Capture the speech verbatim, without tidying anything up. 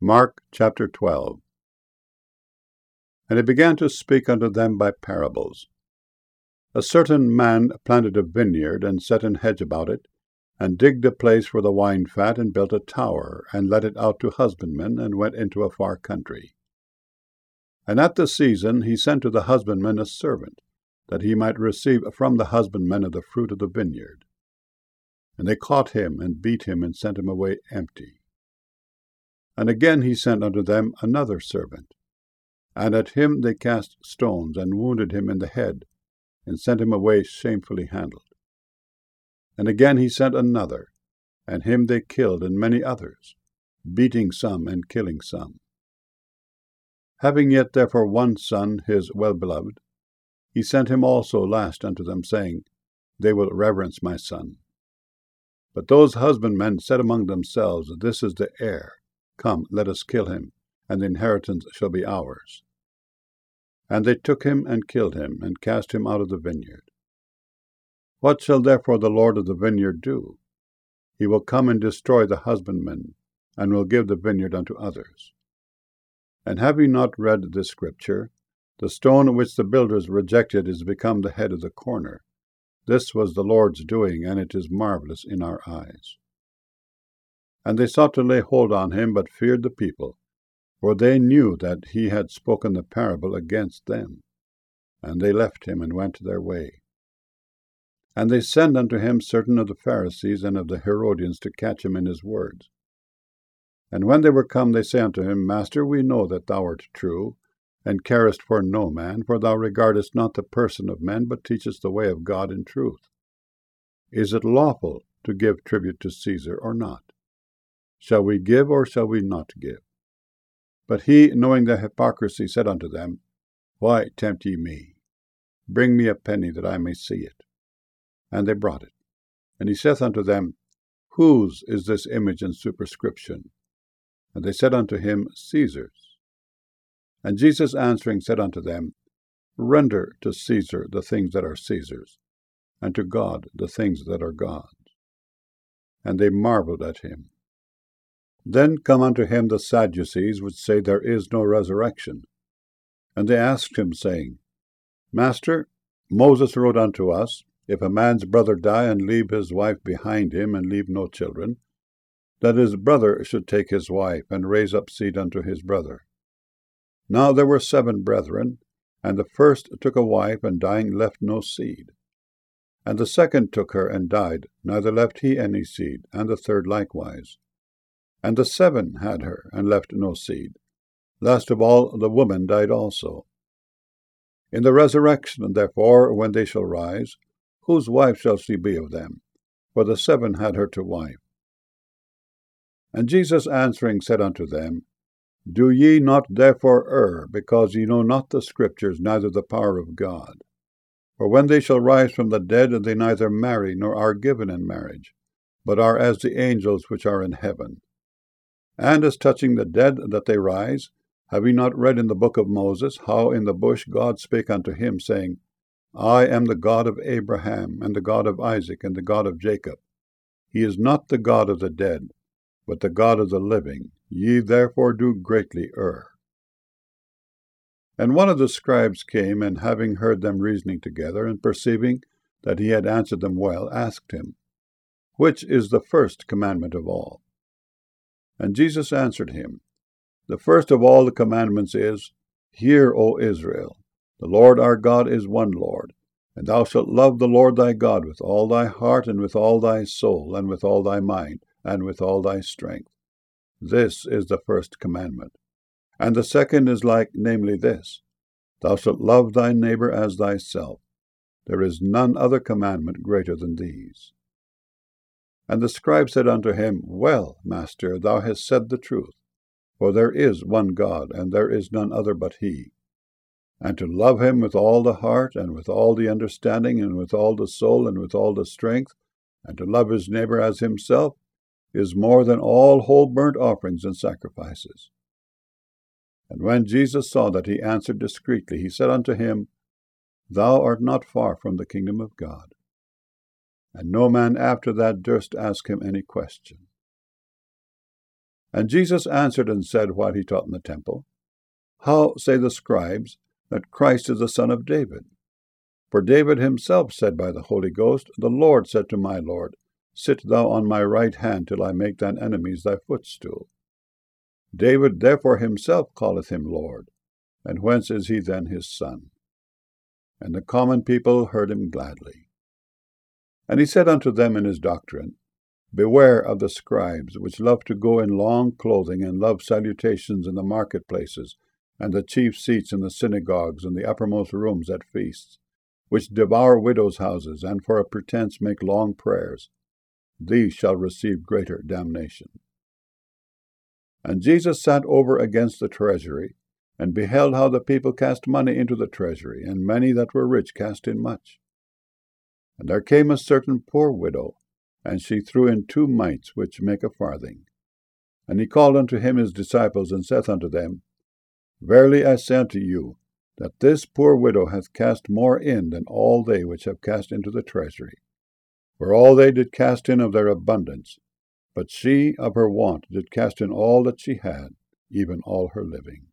Mark chapter twelve. And he began to speak unto them by parables. A certain man planted a vineyard, and set an hedge about it, and digged a place for the wine fat, and built a tower, and let it out to husbandmen, and went into a far country. And at the season he sent to the husbandman a servant, that he might receive from the husbandmen of the fruit of the vineyard. And they caught him, and beat him, and sent him away empty. And again he sent unto them another servant, and at him they cast stones, and wounded him in the head, and sent him away shamefully handled. And again he sent another, and him they killed, and many others, beating some and killing some. Having yet therefore one son, his well-beloved, he sent him also last unto them, saying, They will reverence my son. But those husbandmen said among themselves, This is the heir. Come, let us kill him, and the inheritance shall be ours. And they took him and killed him, and cast him out of the vineyard. What shall therefore the Lord of the vineyard do? He will come and destroy the husbandmen, and will give the vineyard unto others. And have ye not read this scripture? The stone which the builders rejected is become the head of the corner. This was the Lord's doing, and it is marvelous in our eyes. And they sought to lay hold on him, but feared the people, for they knew that he had spoken the parable against them. And they left him, and went their way. And they sent unto him certain of the Pharisees and of the Herodians to catch him in his words. And when they were come, they say unto him, Master, we know that thou art true, and carest for no man, for thou regardest not the person of men, but teachest the way of God in truth. Is it lawful to give tribute to Caesar or not? Shall we give, or shall we not give? But he, knowing their hypocrisy, said unto them, Why tempt ye me? Bring me a penny, that I may see it. And they brought it. And he saith unto them, Whose is this image and superscription? And they said unto him, Caesar's. And Jesus answering said unto them, Render to Caesar the things that are Caesar's, and to God the things that are God's. And they marveled at him. Then come unto him the Sadducees, which say there is no resurrection. And they asked him, saying, Master, Moses wrote unto us, If a man's brother die, and leave his wife behind him, and leave no children, that his brother should take his wife, and raise up seed unto his brother. Now there were seven brethren, and the first took a wife, and dying left no seed. And the second took her, and died, neither left he any seed, and the third likewise. And the seven had her, and left no seed. Last of all the woman died also. In the resurrection, therefore, when they shall rise, whose wife shall she be of them? For the seven had her to wife. And Jesus answering said unto them, Do ye not therefore err, because ye know not the Scriptures, neither the power of God? For when they shall rise from the dead, they neither marry, nor are given in marriage, but are as the angels which are in heaven. And as touching the dead that they rise, have ye not read in the book of Moses, how in the bush God spake unto him, saying, I am the God of Abraham, and the God of Isaac, and the God of Jacob. He is not the God of the dead, but the God of the living. Ye therefore do greatly err. And one of the scribes came, and having heard them reasoning together, and perceiving that he had answered them well, asked him, Which is the first commandment of all? And Jesus answered him, The first of all the commandments is, Hear, O Israel, the Lord our God is one Lord, and thou shalt love the Lord thy God with all thy heart, and with all thy soul, and with all thy mind, and with all thy strength. This is the first commandment. And the second is like, namely this, Thou shalt love thy neighbor as thyself. There is none other commandment greater than these. And the scribe said unto him, Well, Master, thou hast said the truth, for there is one God, and there is none other but he. And to love him with all the heart, and with all the understanding, and with all the soul, and with all the strength, and to love his neighbor as himself, is more than all whole burnt offerings and sacrifices. And when Jesus saw that he answered discreetly, he said unto him, Thou art not far from the kingdom of God. And no man after that durst ask him any question. And Jesus answered and said, while he taught in the temple, How say the scribes that Christ is the son of David? For David himself said by the Holy Ghost, The Lord said to my Lord, Sit thou on my right hand till I make thine enemies thy footstool. David therefore himself calleth him Lord. And whence is he then his son? And the common people heard him gladly. And he said unto them in his doctrine, Beware of the scribes, which love to go in long clothing, and love salutations in the marketplaces, and the chief seats in the synagogues, and the uppermost rooms at feasts, which devour widows' houses, and for a pretence make long prayers. These shall receive greater damnation. And Jesus sat over against the treasury, and beheld how the people cast money into the treasury, and many that were rich cast in much. And there came a certain poor widow, and she threw in two mites, which make a farthing. And he called unto him his disciples, and saith unto them, Verily I say unto you, that this poor widow hath cast more in than all they which have cast into the treasury. For all they did cast in of their abundance, but she of her want did cast in all that she had, even all her living.